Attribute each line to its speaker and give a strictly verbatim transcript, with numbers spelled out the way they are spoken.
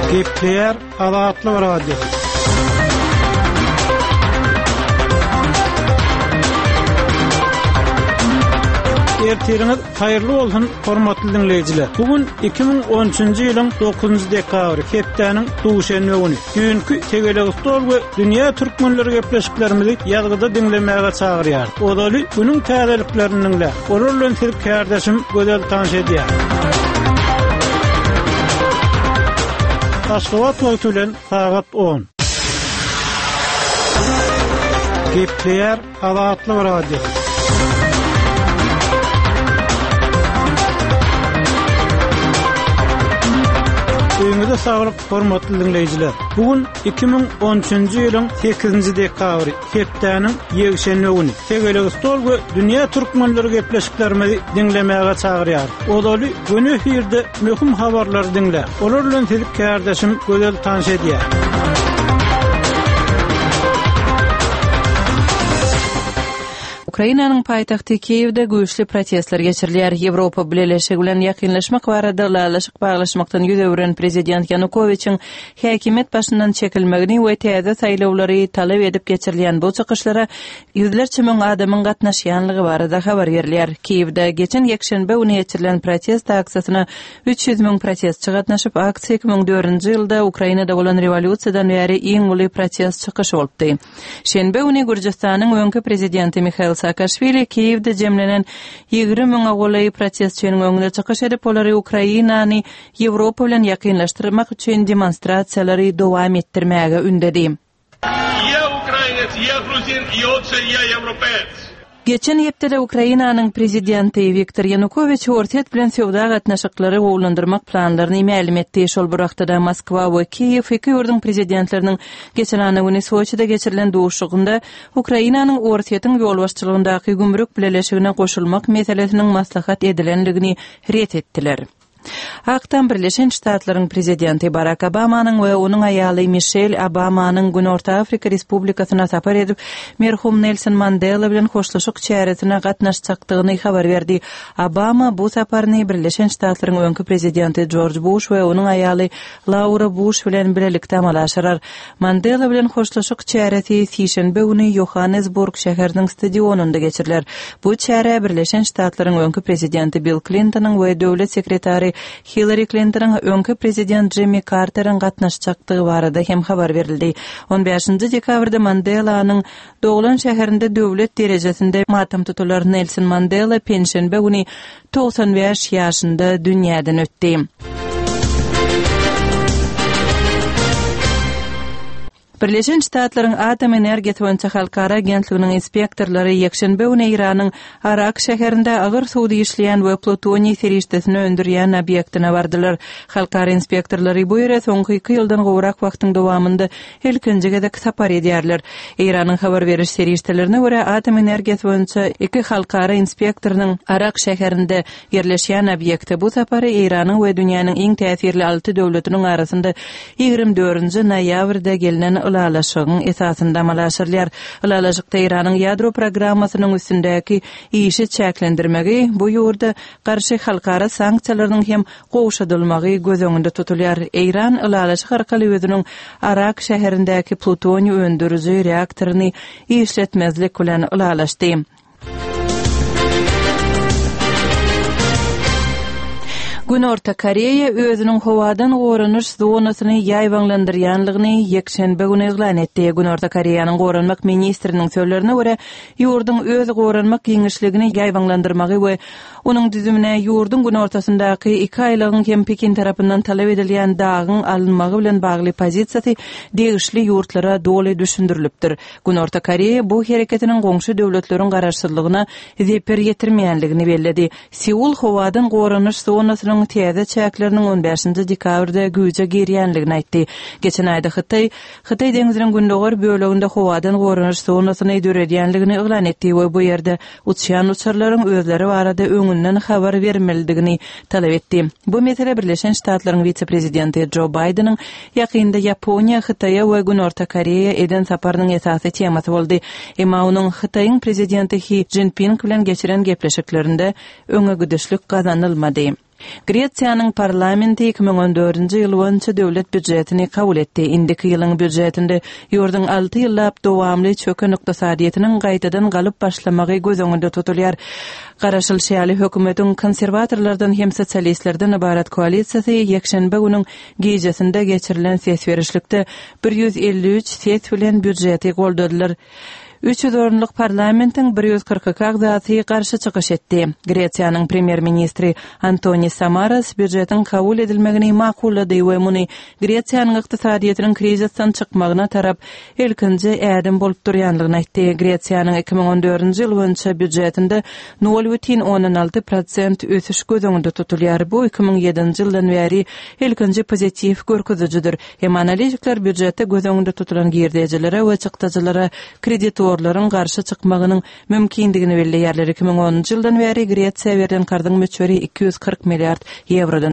Speaker 1: Gepler Azatlı Radio. Ertiriniz hayırlı olsun hormatly dinleyijiler. Bugün iki bin on üçünji ýylyň dokuzunji dekabry, hepdeniň duşanby güni. Günkü tegelegistol we dünýä türkmenleri gepleşiklerimizi ýazgyda dinlemäge çagyrýar. Odaly günüň täzeliklerini de olur bilen sirp kardeşim gözel tanış edýär. Aşgabat wagtylen saat on. Gepler Azatly Radio. Öňüňizde saglyk hormatly dinleyijiler. Bugün iki bin on üçünji ýylyň sekizinji dekabry, hepdeniň ýegşenme güni. Tegelegistol we dünýä türkmenleri gepleşiklerimizi dinlemäge çagyrýar. Odaly güni herde möhüm habarlar dinle. Olar bilen sirp kardeşim gözel tanış edýär.
Speaker 2: Ukrainanyň paýtagty Kiýewde güýçli protestler geçirilýär. Ýewropa bileşigi bilen ýakynlaşmak barada ulaşyk baglaşmakdan ýüz öwren prezident Yanukowyçyň häkimet başyndan çekilmegini we täze saýlawlary talap edip geçirilýän bu çykyşlara ýüzlerçe müň adamyň gatnaşýanlygy barada habar berilýär. Kiýewde geçen ýekşenbe güni geçirilen protest aksiýasyna üç ýüz müň protestçi gatnaşyp, aksiýa iki bin dördünji ýylda Ukrainada bolan rewolýusiýadan bäri iň uly protest çykyşy bolupdy. Şenbe güni Gürjistanyň öňkü prezidenti Mikhail Saakashvili Kiýewde jemlenen ýigri müň agolay protestçilerin öňünde çykyş edip olary Ukrainany Ýewropa bilen ýakynlaşdyrmak üçin demonstrasiýalary dowam etdirmäge ündedi.
Speaker 3: Я украинец, я грузин, и очень я европеец.
Speaker 2: Geçen hepde Ukrainanyň prezidenti Viktor Yanukowyç ortet bilen sowda gatnaşyklary gowlandyrmak planlaryny ma'lum etdi. Şol wagtda Moskwa we Kiýew iki ýurdun prezidentleriniň geçen any güni Soçyda geçirilen duşugynda Ukrainanyň ortetin ýol başçylygyndaky gümrük bileşigine goşulmak meselesiniň maslahat edilenligini ret etdiler. Aktan Birleşen Ştatlaryň prezidenti Barack Obamanyň we onuň aýaly Michelle Obamanyň Gün Orta Afrika Respublikasyna sapar edip merhum Nelson Mandela bilen hoşlaşyk çäresine gatnaşjakdygyny habar berdi. Obama bu saparyny Birleşen Ştatlaryň öňkü prezidenti George Bush we onuň aýaly Laura Bush bilen birlikde amalaşyrar. Mandela bilen hoşlaşyk çäresi Sişenbe güni Johannesburg şäheriniň stadionunda geçiriler. Bu çäre Birleşen Ştatlaryň öňkü prezidenti Bill Clinton'yň we döwlet sekretary Hillary Clinton'ın öňkü prezident Jimmy Carter'ın gatnaşjakdygy barada hem habar berildi. on beşinji dekabrda Mandela'nyň doglan şäherinde döwlet derejesinde matam tutular Nelson Mandela pensiýonda güni doksan beş ýaşynda dünýäden ötdi. Birleşen Ştatlaryň Atom Energiýasy boýunça halkara agentliginiň inspektorlary ýekşenbe güni Iranyň Arak şäherinde agyr suwda işleýän we plutoniy serişdesini öndürýän obýektine bardylar. Halkara inspektorlary bu ýere soňky iki ýyldan gowrak wagtyň dowamında ilkinji gezek sapar edýärler. Iranyň habar beriş serişdelerine görä Atom Energiýasy boýunça iki halkara inspektorynyň Arak şäherinde ýerleşýän obýekte bu sapary Iranyň we dünýäniň iň täsirli alty döwletiniň arasynda ýygrimi dördünji noýabrda gelinen ulalaşygyň esasynda amalaşyrlar. Ulalaşykda Iranyň ýadro programmasynyň üstündäki işi çäklendirmegi bu ýurda garşy halkara sanksiýalaryň hem gowşadylmagy göz öňünde tutulýar. Iran ulalaşyk arkaly özüniň Arak şäherindäki plutoniy öndürüji reaktoryny işletmezlik bilen ulalaşdy. Gün Orta Koreýa özüniň howadan goranyş zonasyny ýaýwanlandyrýanlygyny ýekşenbe güni elan etdi. Gün Orta Koreýanyň goranmak ministriniň sözlerine görä, ýurdun öz goranmak giňişligini ýaýwanlandyrmagy we onuň düzümine ýurdun gün ortasyndaky iki aýlygyň hem Pekin tarapyndan talap edilýän dagyň alınmagy bilen bagly pozisiýasy degişli ýurtlara doly düşündirilipdir. Gün Orta Koreýa bu hereketiniň goňşy döwletleriň garaşsyzlygyna zeper ýetirmeýänligini bellädi. Seul howadan goranyş zonasynyň täze çäkleriniň on beşinji dekabrda güýje girýänligini aýtdy. Geçen aýda Hytaý, Hytaý deňiziniň gündöwer böleginde howadan goranyş zonasyny döredýänligini elan etdi we bu ýerde uçýan uçarlaryň özleri barada öňünden habar bermelidigini talap etdi. Bu mesele Birleşen Ştatlaryň vice-prezidenti Joe Biden'ın ýakynda Ýaponiýa, Hytaýa we Gün Orta Koreýa eden saparynyň esasy temasy boldy. Emma onuň Hytaýyň prezidenti Xi Jinping bilen geçiren gepleşiklerinde öňe güdüşlük gazanylmady. Gretsiýanyň parlamenti iki ming on dördünji ýyl boýunça döwlet büdjetini kabul etdi. Indiki ýylyň büdjetinde ýurdun alty ýyllap dowamly çöken ykdysadyýetiniň gaýtadan galyp başlamagy göz öňünde tutulýar. Garaşyl şäli hökümetiň konserwatorlardan hem sosialistlerden ibarat koalisiýasy ýekşenbe günüň gejesinde geçirilen sesberişlikde bir ýüz elli üç ses bilen büdjeti goldadylar. üç ýüz orunluk parlamentiň bir ýüz kırk agzaty garşy çykyş etdi. Gretsiýanyň premier ministri Antonis Samaras büdjetiň kabul edilmegini makullady we muny Gretsiýanyň ykdysadyýetiniň krizisden çykmagyna tarap ilkinji ädim bolup durýanlygyny aýtdy. Gretsiýanyň iki ming on dördünji ýyl boýunça büdjetinde nol butun on alty prosent ösüş göz öňünde tutulýar. Bu iki ming ýedinji ýyldan bäri ilkinji pozitiv görkezüjidir. Hem analitikler büdjette göz öňünde tutulan girdejilere we çykdyjylara kredit orlaryň garşy çykmagynyň mümkindigini belli ýerler. iki ming onunji ýyldan bäri Gretsiýa berden kardyň möçberi iki ýüz kırk milliard ýewrodan